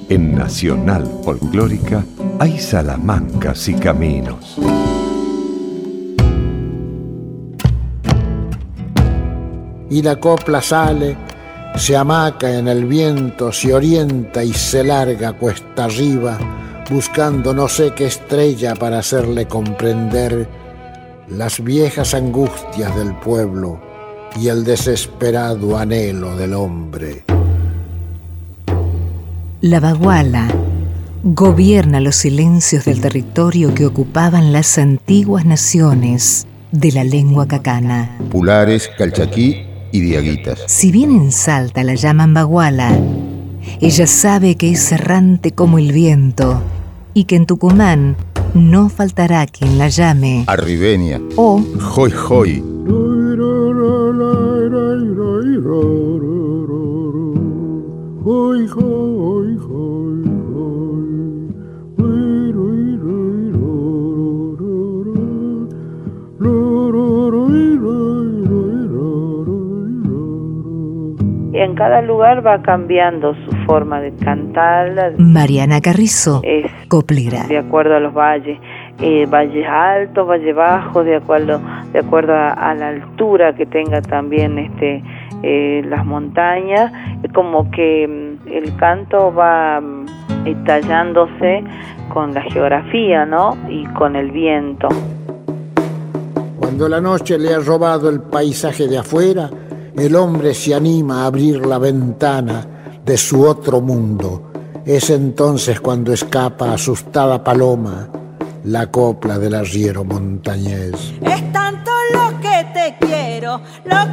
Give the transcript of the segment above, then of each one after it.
En Nacional Folclórica hay salamancas y caminos. Y la copla sale, se hamaca en el viento, se orienta y se larga cuesta arriba, buscando no sé qué estrella para hacerle comprender las viejas angustias del pueblo y el desesperado anhelo del hombre. La baguala gobierna los silencios del territorio que ocupaban las antiguas naciones de la lengua cacana. Pulares, Calchaquí y Diaguitas. Si bien en Salta la llaman baguala, ella sabe que es errante como el viento y que en Tucumán no faltará quien la llame Arribeña o Joy Joy. En cada lugar va cambiando su forma de cantar. Mariana Carrizo Es coplera. de acuerdo a los valles, valles altos, valles bajos, de acuerdo a la altura que tenga también las montañas. Como que el canto va tallándose con la geografía, ¿no? Y con el viento. Cuando la noche le ha robado el paisaje de afuera, el hombre se anima a abrir la ventana de su otro mundo. Es entonces cuando escapa asustada paloma la copla del arriero montañés. Es tanto lo que te quiero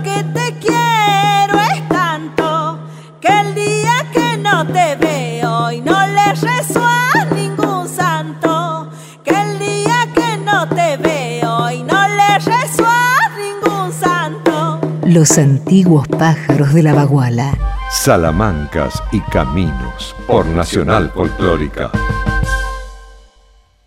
es tanto, que el día que no te veo y no le rezo a ningún santo, que el día que no te veo y no le rezo a ningún santo. Los antiguos pájaros de la baguala. Salamancas y caminos por Nacional Folclórica.